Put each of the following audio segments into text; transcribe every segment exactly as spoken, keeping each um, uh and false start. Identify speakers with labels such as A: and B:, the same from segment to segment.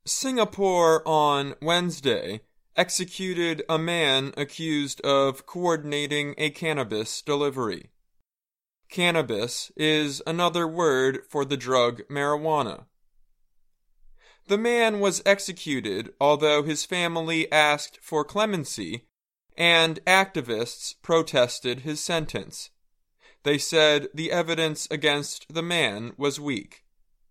A: Singapore on Wednesday executed a man accused of coordinating a cannabis delivery. Cannabis is another word for the drug marijuana. The man was executed although his family asked for clemency and activists protested his sentence. They said the evidence against the man was weak.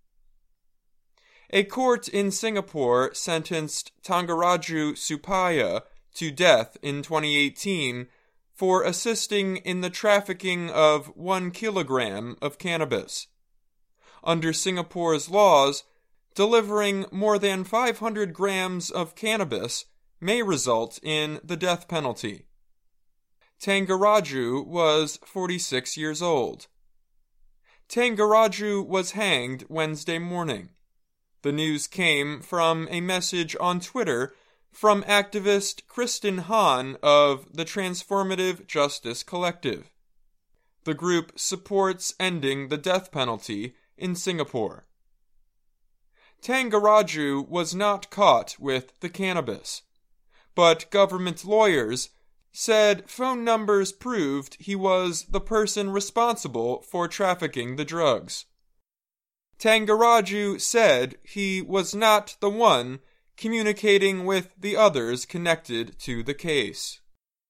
A: A court in Singapore sentenced Thangaraju Supaya to death in twenty eighteen for assisting in the trafficking of one kilogram of cannabis. Under Singapore's laws, delivering more than five hundred grams of cannabis may result in the death penalty. Thangaraju was forty-six years old. Thangaraju was hanged Wednesday morning. The news came from a message on Twitter from activist Kristen Han of the Transformative Justice Collective. The group supports ending the death penalty in Singapore. Thangaraju was not caught with the cannabis, but government lawyers said phone numbers proved he was the person responsible for trafficking the drugs. Thangaraju said he was not the one communicating with the others connected to the case.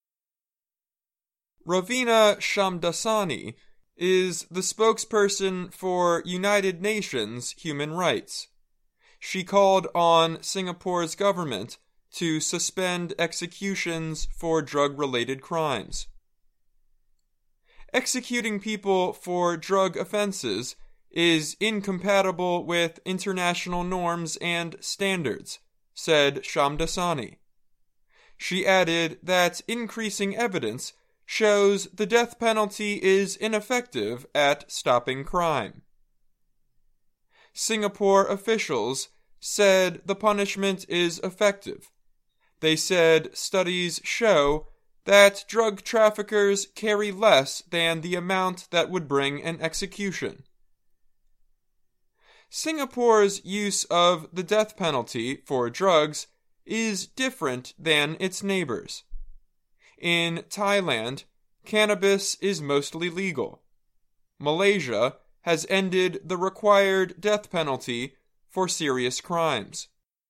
A: Ravina Shamdasani is the spokesperson for United Nations Human Rights. She called on Singapore's government to suspend executions for drug-related crimes. Executing people for drug offenses is incompatible with international norms and standards, said Shamdasani. She added that increasing evidence shows the death penalty is ineffective at stopping crime. Singapore officials said the punishment is effective. They said studies show that drug traffickers carry less than the amount that would bring an execution. Singapore's use of the death penalty for drugs is different than its neighbors. In Thailand, cannabis is mostly legal. Malaysia has ended the required death penalty for serious crimes.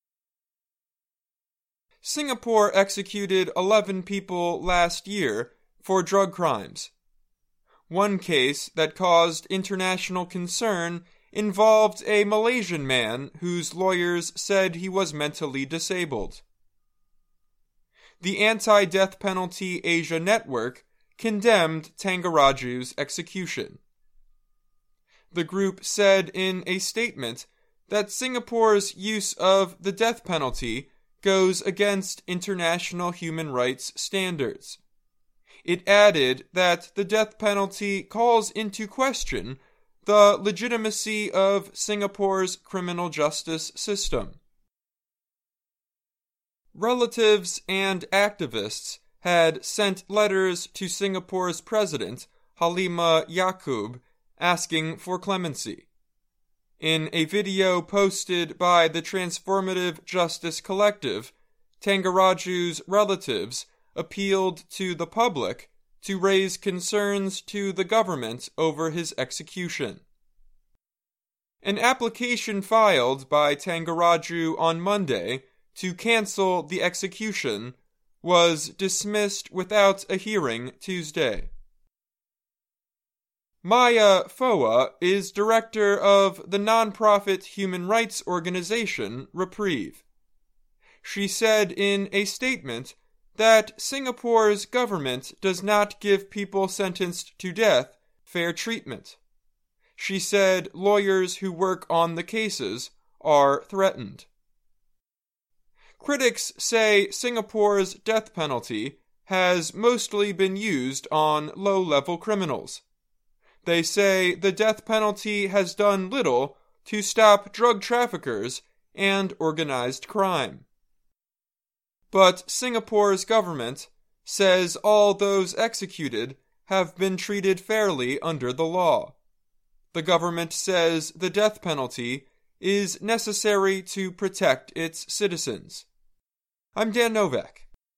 A: Singapore executed eleven people last year for drug crimes. One case that caused international concern involved a Malaysian man whose lawyers said he was mentally disabled. The Anti-Death Penalty Asia Network condemned Thangaraju's execution. The group said in a statement that Singapore's use of the death penalty goes against international human rights standards. It added that the death penalty calls into question the legitimacy of Singapore's criminal justice system. Relatives and activists had sent letters to Singapore's president, Halimah Yacob, asking for clemency. In a video posted by the Transformative Justice Collective, Thangaraju's relatives appealed to the public to raise concerns to the government over his execution. An application filed by Thangaraju on Monday to cancel the execution was dismissed without a hearing Tuesday. Maya Foa is director of the nonprofit human rights organization Reprieve. She said in a statement that Singapore's government does not give people sentenced to death fair treatment. She said lawyers who work on the cases are threatened. Critics say Singapore's death penalty has mostly been used on low-level criminals. They say the death penalty has done little to stop drug traffickers and organized crime. But Singapore's government says all those executed have been treated fairly under the law. The government says the death penalty is necessary to protect its citizens. I'm Dan Novak.